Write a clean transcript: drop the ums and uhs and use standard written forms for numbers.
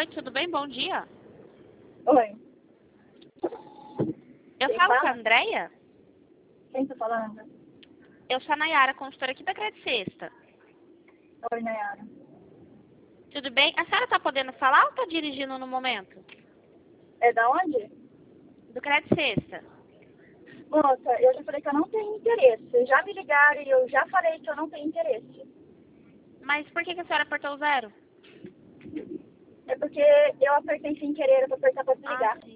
Oi, tudo bem? Bom dia. Oi, Eu quem falo com a fala? Andréia. Quem tá falando? Eu sou a Nayara, consultora aqui da Crédito Sexta. Oi, Nayara. Tudo bem? A senhora tá podendo falar ou tá dirigindo no momento? É da onde? Do Crédito Sexta. Moça, eu já falei que eu não tenho interesse. Já me ligaram e eu já falei que eu não tenho interesse. Mas por que a senhora apertou o 0? É porque eu apertei sem querer, eu vou apertar pra desligar. Sim.